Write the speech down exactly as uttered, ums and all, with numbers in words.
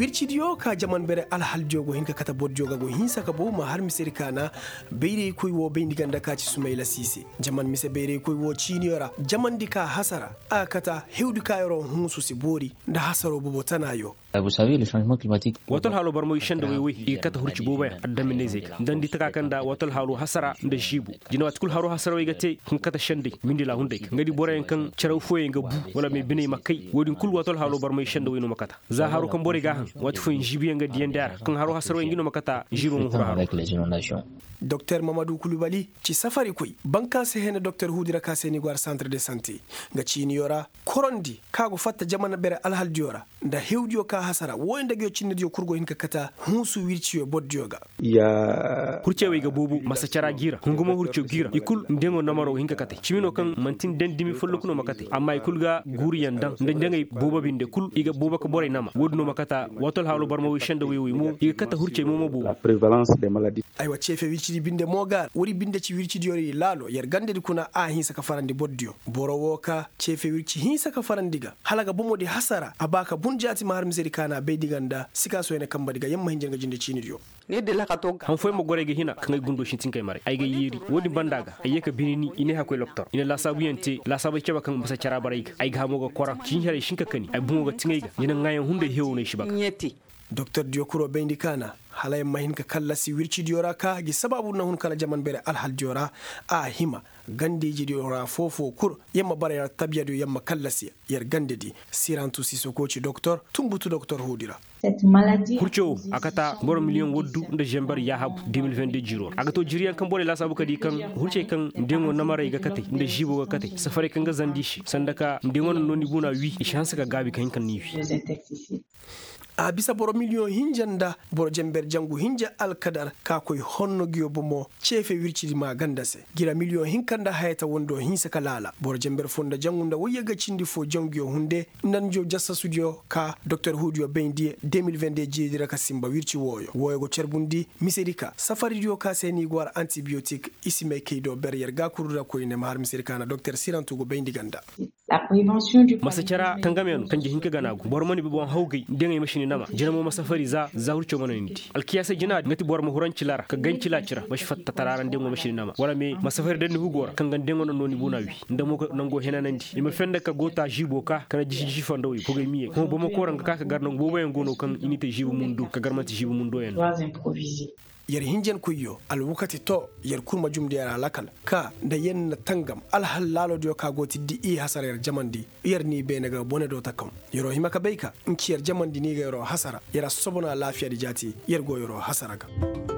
wircidiyo ka jaman bere alhaljogo hinka kata bodjoga go hinsa ka bo ma har misiri kana beire koy wo bendi ganda ka ci Sumaila Sise jaman mise beire koy wo ciniora jaman dika hasara akata hewdu kayro hunsu si bori da hasaro bobo tanayo. Vous savez, le changement climatique. Watol halu barmo yishanda wewe ikata hurci boba adami nezek ndandi takakanda watol halu hasara nda jibu jina watkul haru hasara wegate kata shande mindi la hunde ngadi boren kan charaw foye nga bu wala me bine makai wodin kul watol halu barmo yishanda weno makata za haru kan bore gahan wat foye jibi nga diendar kan haru hasara wengino makata jibu mu hura avec les inondations. Docteur Mamadou Koulibaly ci safari koy banka se hene docteur Hudira Kaseni gwar centre de santé nga cini yora korondi kago fatta jamana bere alhal diora nda hewdiyo ka hasara woynda gyo cinne dio kurgo hinka kata hunsu wirciyo boddiyoga ya hurcewe ga bobu masacara gira hungumo hurcio gira ikul ndengo namaro hinka kate cimino kan mantin dendimi follokuno makate amma ikul ga guri yandan ndengay boba binde kul iga boba ko bore nama wodno makata watol hawlo barmo wi shende wi mu iga kata hurce momo bu la prévalence des maladies aywa cefe wircidi binde mogar wori binde ci wircidi yori lalo yer gande kuna a hinsa ka farandi boddiyo boro woka cefe wirci hinsa ka farandiga halaga bomodi hasara abaka bunjati mahar miseri kana be diganda sika so ene kamba diga yamma hinjanga jinde cinidiyo ne de la kato han foy mo gore ge hina kan gundo shin tinkay mare ay ga yiri wodi bandaga ay ka binini ine hakoy docteur ine la sabu yente la sabu ceba kan basa cara barayka ay ga mo go kora cin hare shinka kani ay bungo tingay ga ina ngayen hunde hewo ne shibaka nyeti docteur Diokuro bendi kana halay mahin ka kalla si wirci diora ka gi sababu na hun kala jaman bere alhal diora a hima gande ji diora fofo kur yamma bare ya tabiya do yamma kalla si yer gande di sirantu si sokoci docteur tumbutu docteur Hudira cette maladie kurcho akata boro million woddu nda jembar ya habu deux mille vingt-deux jiro agato jiriyan kan bore la sabu kadi kan hurce kan dengo namare ga kate nda jibo ga kate safare kan ga zandishi sandaka dengo noni buna wi chance ka gabi kan kan ni a bisa boro million hinjanda boro jember jangu hinja alkadar ka koy honno giyo bomo cefe wircidi ma gandase gira million hinkanda hayata wondo hinsa kalala boro jember fonda jangunda woyega cindi fo jangiyo hunde nanjo jassa studio ka docteur Hudio Bendi deux mille vingt-deux jidira ka simba wirci woyo woyo go cerbundi miserika safari dio ka seni gwar antibiotique isime keido beryer ga kurura ko ine mar miserika na docteur Sirantu go Bendi ganda la prévention du masacara tangamenu kanje hinka ganagu boro mani be bon hawgay dengay machine nama jinamo masafari za za hurcho mananti alkiyasa jina ngati bor mo huranci lara ka ganci lacira bashi fatta tararan dengo machine nama wala me masafari den hugora kan gan dengo non ni bunawi ndamo ko nango henanandi ima fenda ka gota jibo ka kana jishi jifando wi pogay miye ko bomo ko ranga ka ka garno bobo en gono kan unité jibo mundu ka garmati jibo mundo en yer hinjen kuyo al wukati to yer kurma jumdi yara lakal ka da yen tangam al halalo dio ka goti di i hasara yer jamandi yer ni be naga bone do takam yero himaka beika inki yer jamandi ni ga yero hasara yera sobona lafiya di jati yer go yero hasara ga